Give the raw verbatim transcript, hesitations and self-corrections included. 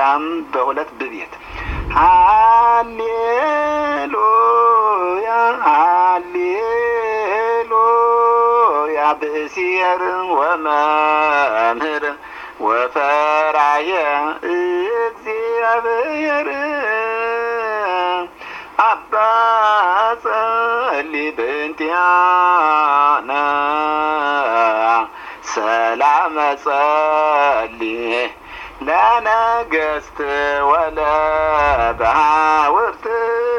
ሰላም በሁለት በቤት ሃሌሉያ ሃሌሉያ ብእሲር ወመምህር ወፈራየ እግዚአብሔር አባ ጸልይ በእንቲአነ ሰላም ጸልይ ለነገሥት ወለባሕውርት